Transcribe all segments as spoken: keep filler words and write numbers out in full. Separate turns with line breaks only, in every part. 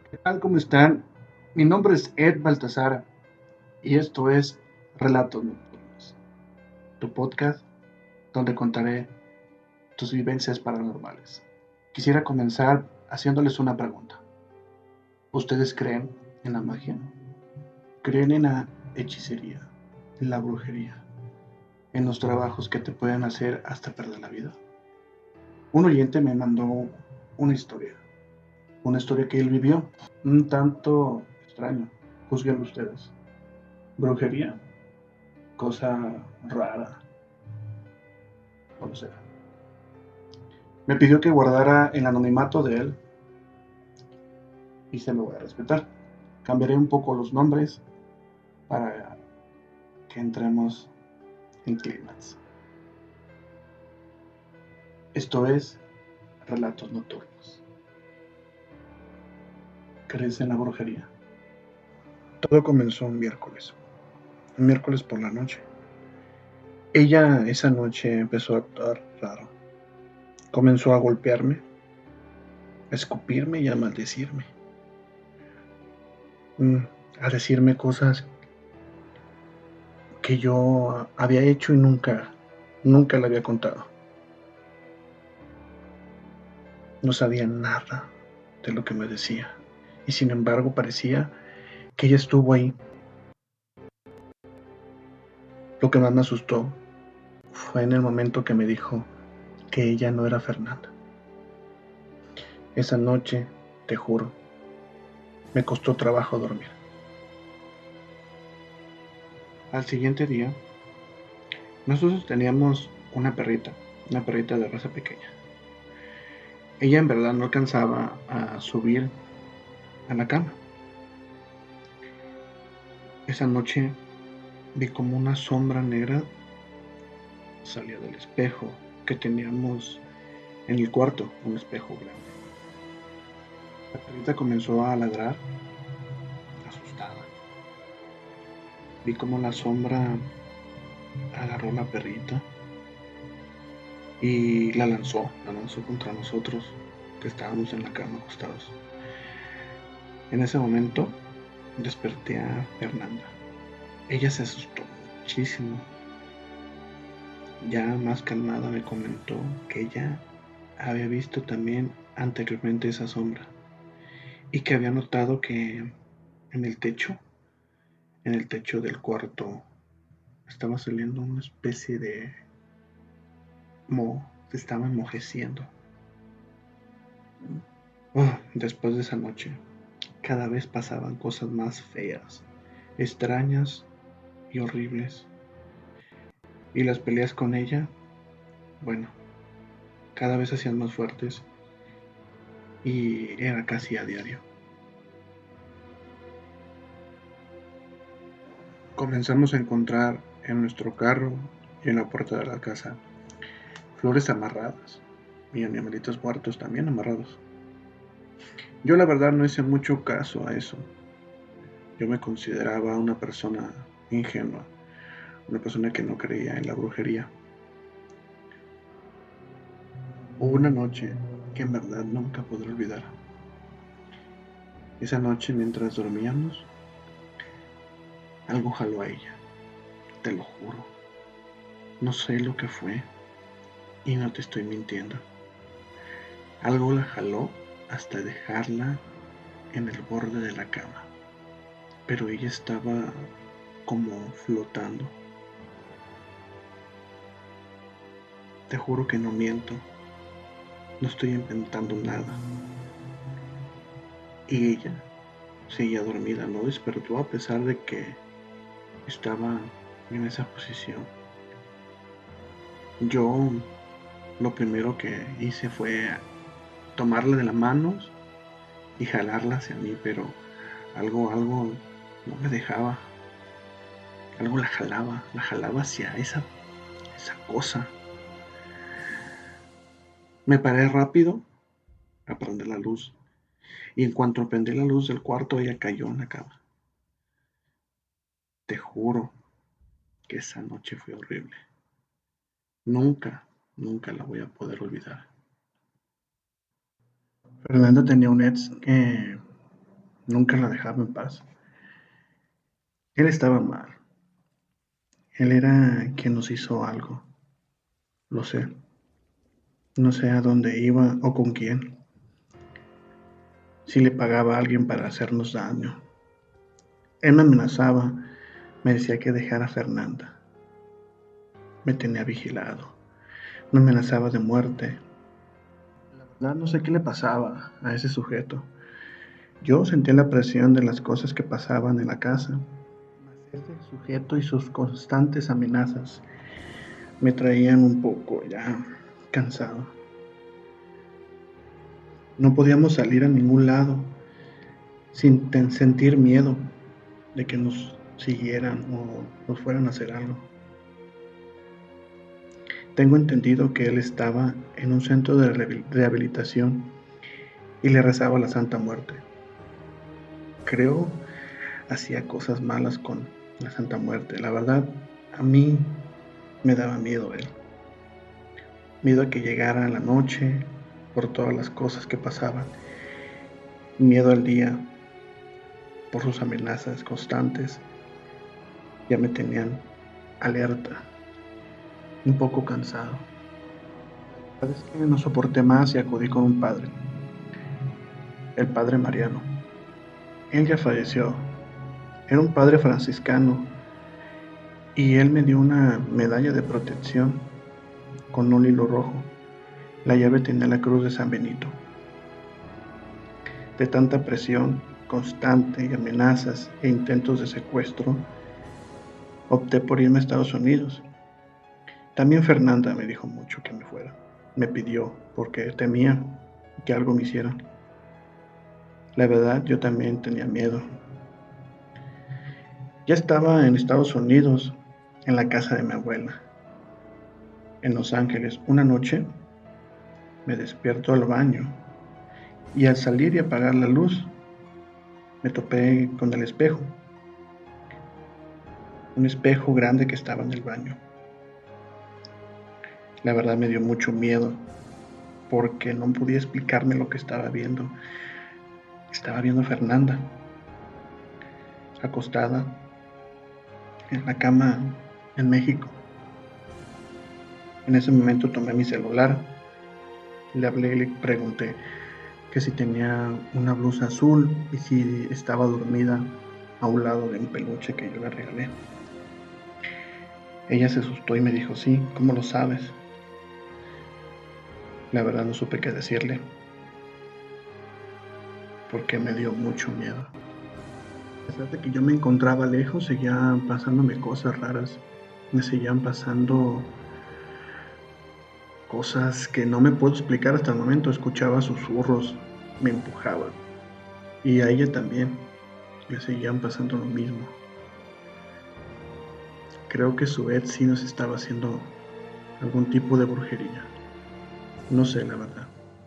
¿Qué tal? ¿Cómo están? Mi nombre es Ed Baltasar y esto es Relatos Nocturnos, tu podcast donde contaré tus vivencias paranormales. Quisiera comenzar haciéndoles una pregunta. ¿Ustedes creen en la magia? ¿Creen en la hechicería, en la brujería, en los trabajos que te pueden hacer hasta perder la vida? Un oyente me mandó una historia, una historia que él vivió, un tanto extraño. Juzguen ustedes. ¿Brujería? Cosa rara, no lo sé. Me pidió que guardara el anonimato de él y se lo voy a respetar. Cambiaré un poco los nombres para que entremos en clímax. Esto es Relatos Nocturnos. ¿Crees en la brujería? Todo comenzó un miércoles, un miércoles por la noche. Ella esa noche empezó a actuar raro. Comenzó a golpearme, a escupirme y a maldecirme. Mm, a decirme cosas que yo había hecho y nunca, nunca le había contado. No sabía nada de lo que me decía, y sin embargo parecía que ella estuvo ahí. Lo que más me asustó fue en el momento que me dijo que ella no era Fernanda. Esa noche, te juro, me costó trabajo dormir. Al siguiente día, nosotros teníamos una perrita, una perrita de raza pequeña. Ella en verdad no alcanzaba a subir a la cama. Esa noche vi como una sombra negra salía del espejo que teníamos en el cuarto, un espejo grande. La perrita comenzó a ladrar, asustada. Vi como la sombra agarró la perrita y la lanzó, la lanzó contra nosotros que estábamos en la cama acostados. En ese momento desperté a Fernanda. Ella se asustó muchísimo. Ya más calmada me comentó que ella había visto también anteriormente esa sombra y que había notado que en el techo, en el techo del cuarto, estaba saliendo una especie de moho, se estaba enmojeciendo. Oh, después de esa noche, cada vez pasaban cosas más feas, extrañas y horribles. Y las peleas con ella, bueno, cada vez se hacían más fuertes y era casi a diario. Comenzamos a encontrar en nuestro carro y en la puerta de la casa flores amarradas y animalitos muertos también amarrados. Yo la verdad no hice mucho caso a eso. Yo me consideraba una persona ingenua, una persona que no creía en la brujería. Hubo una noche que en verdad nunca podré olvidar. Esa noche mientras dormíamos, algo jaló a ella, te lo juro. No sé lo que fue y no te estoy mintiendo. Algo la jaló hasta dejarla en el borde de la cama, pero ella estaba como flotando. Te juro que no miento, no estoy inventando nada. Y ella seguía dormida, no despertó a pesar de que estaba en esa posición. Yo lo primero que hice fue tomarla de las manos y jalarla hacia mí, pero algo, algo no me dejaba, algo la jalaba, la jalaba hacia esa, esa cosa. Me paré rápido a prender la luz y en cuanto prendí la luz del cuarto ella cayó en la cama. Te juro que esa noche fue horrible. Nunca, nunca la voy a poder olvidar. Fernanda tenía un ex que nunca la dejaba en paz. Él estaba mal. Él era quien nos hizo algo. Lo sé. No sé a dónde iba o con quién. Si le pagaba a alguien para hacernos daño. Él me amenazaba. Me decía que dejara a Fernanda. Me tenía vigilado. Me amenazaba de muerte. La verdad no sé qué le pasaba a ese sujeto. Yo sentía la presión de las cosas que pasaban en la casa. Mas ese sujeto y sus constantes amenazas me traían un poco ya cansado. No podíamos salir a ningún lado sin ten- sentir miedo de que nos siguieran o nos fueran a hacer algo. Tengo entendido que él estaba en un centro de rehabil- rehabilitación y le rezaba a la Santa Muerte. Creo hacía cosas malas con la Santa Muerte. La verdad, a mí me daba miedo él. Miedo a que llegara la noche por todas las cosas que pasaban. Miedo al día por sus amenazas constantes. Ya me tenían alerta, un poco cansado. La verdad es que no soporté más y acudí con un padre, el padre Mariano. Él ya falleció. Era un padre franciscano y él me dio una medalla de protección con un hilo rojo. La llave tenía la cruz de San Benito. De tanta presión constante y amenazas e intentos de secuestro, opté por irme a Estados Unidos. También Fernanda me dijo mucho que me fuera. Me pidió porque temía que algo me hicieran. La verdad, yo también tenía miedo. Ya estaba en Estados Unidos, en la casa de mi abuela, en Los Ángeles. Una noche me despierto al baño y al salir y apagar la luz, me topé con el espejo. Un espejo grande que estaba en el baño. La verdad me dio mucho miedo porque no podía explicarme lo que estaba viendo. Estaba viendo a Fernanda acostada en la cama en México. En ese momento tomé mi celular, le hablé y le pregunté que si tenía una blusa azul y si estaba dormida a un lado de un peluche que yo le regalé. Ella se asustó y me dijo, sí, ¿cómo lo sabes? La verdad no supe qué decirle porque me dio mucho miedo. A pesar de que yo me encontraba lejos, seguían pasándome cosas raras. Me seguían pasando cosas que no me puedo explicar hasta el momento. Escuchaba susurros, me empujaban. Y a ella también le seguían pasando lo mismo. Creo que su vez sí nos estaba haciendo algún tipo de brujería. No sé, la verdad.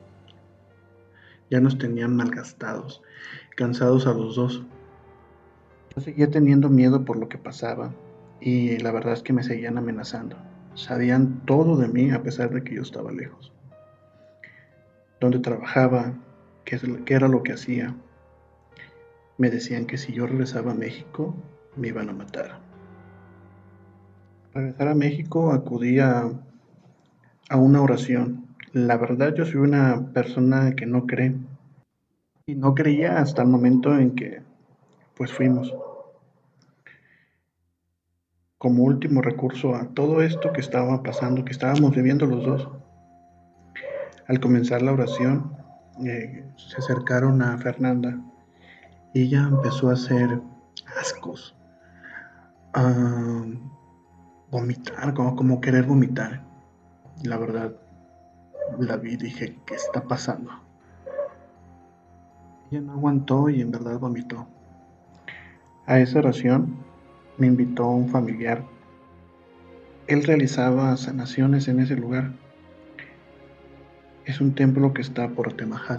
Ya nos tenían malgastados, cansados a los dos. Yo seguía teniendo miedo por lo que pasaba y la verdad es que me seguían amenazando. Sabían todo de mí a pesar de que yo estaba lejos. Dónde trabajaba, qué, qué era lo que hacía. Me decían que si yo regresaba a México, me iban a matar. Para regresar a México acudí a, a una oración. La verdad yo soy una persona que no cree y no creía hasta el momento en que pues fuimos como último recurso a todo esto que estaba pasando, que estábamos viviendo los dos. Al comenzar la oración, eh, se acercaron a Fernanda y ella empezó a hacer ascos, a vomitar, como, como querer vomitar. La verdad, la vi y dije, ¿qué está pasando? Ella no aguantó y en verdad vomitó. A esa oración me invitó un familiar. Él realizaba sanaciones en ese lugar. Es un templo que está por Temajat.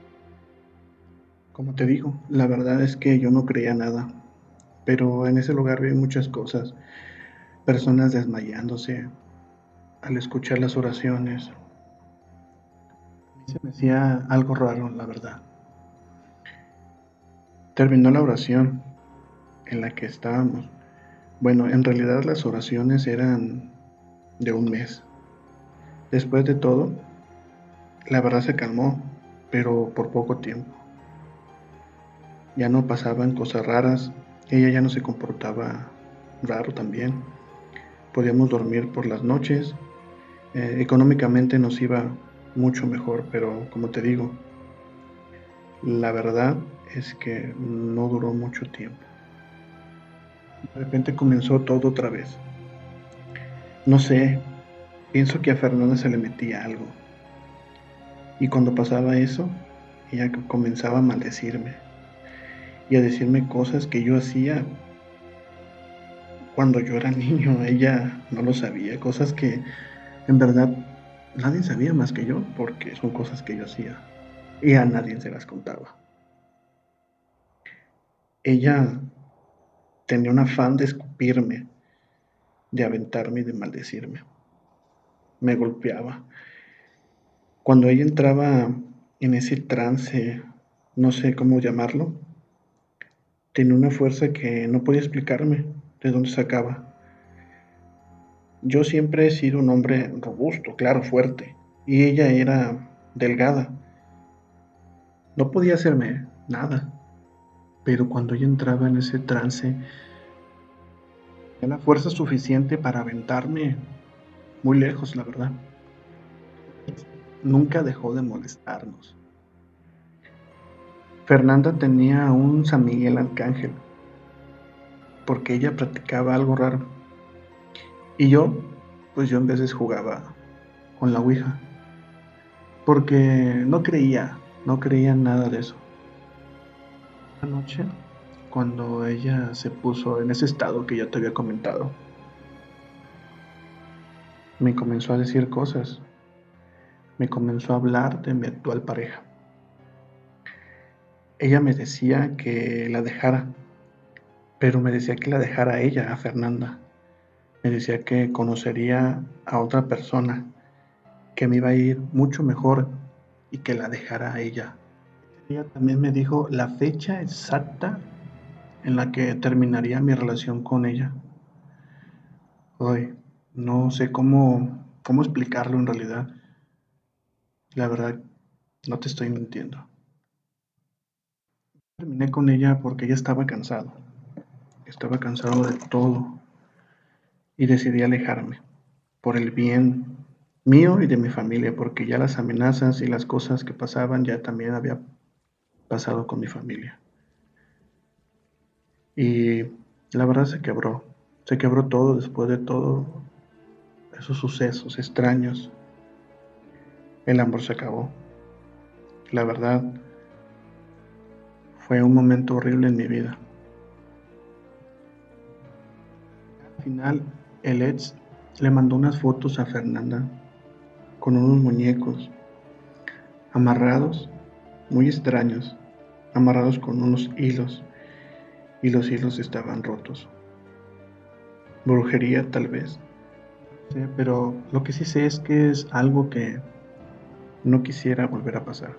Como te digo, la verdad es que yo no creía nada, pero en ese lugar vi muchas cosas, personas desmayándose al escuchar las oraciones. A mí se me hacía algo raro, la verdad. Terminó la oración en la que estábamos. Bueno, en realidad las oraciones eran de un mes. Después de todo, la verdad se calmó, pero por poco tiempo. Ya no pasaban cosas raras, ella ya no se comportaba raro también. Podíamos dormir por las noches, eh, económicamente nos iba mucho mejor, pero como te digo, la verdad es que no duró mucho tiempo. De repente comenzó todo otra vez. No sé, pienso que a Fernanda se le metía algo. Y cuando pasaba eso, ella comenzaba a maldecirme y a decirme cosas que yo hacía cuando yo era niño. Ella no lo sabía, cosas que en verdad nadie sabía más que yo, porque son cosas que yo hacía y a nadie se las contaba. Ella tenía un afán de escupirme, de aventarme y de maldecirme. Me golpeaba. Cuando ella entraba en ese trance, no sé cómo llamarlo, tenía una fuerza que no podía explicarme de dónde sacaba. Yo siempre he sido un hombre robusto, claro, fuerte, y ella era delgada. No podía hacerme nada, pero cuando ella entraba en ese trance, tenía la fuerza suficiente para aventarme muy lejos, la verdad. Nunca dejó de molestarnos. Fernanda tenía un San Miguel Arcángel, porque ella practicaba algo raro. Y yo, pues yo en veces jugaba con la Ouija, porque no creía, no creía en nada de eso. Una noche, cuando ella se puso en ese estado que yo te había comentado, me comenzó a decir cosas, me comenzó a hablar de mi actual pareja. Ella me decía que la dejara, pero me decía que la dejara a ella, a Fernanda. Me decía que conocería a otra persona, que me iba a ir mucho mejor y que la dejara a ella. Ella también me dijo la fecha exacta en la que terminaría mi relación con ella. Hoy no sé cómo, cómo explicarlo en realidad. La verdad, no te estoy mintiendo. Terminé con ella porque ella estaba cansado. Estaba cansado de todo y decidí alejarme por el bien mío y de mi familia, porque ya las amenazas y las cosas que pasaban ya también había pasado con mi familia. Y la verdad se quebró, se quebró todo después de todo esos sucesos extraños. El amor se acabó. La verdad, fue un momento horrible en mi vida. Al final, el ex le mandó unas fotos a Fernanda con unos muñecos amarrados, muy extraños, amarrados con unos hilos, y los hilos estaban rotos. Brujería tal vez. Sí, pero lo que sí sé es que es algo que no quisiera volver a pasar.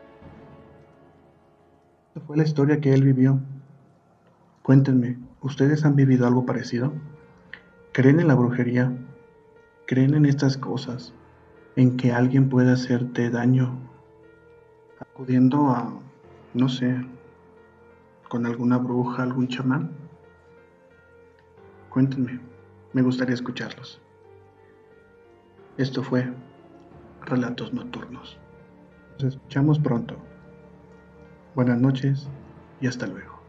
Esta fue la historia que él vivió. Cuéntenme, ¿ustedes han vivido algo parecido? ¿Creen en la brujería? ¿Creen en estas cosas? ¿En que alguien puede hacerte daño acudiendo a, no sé, con alguna bruja, algún chamán? Cuéntenme, me gustaría escucharlos. Esto fue Relatos Nocturnos. Nos escuchamos pronto. Buenas noches y hasta luego.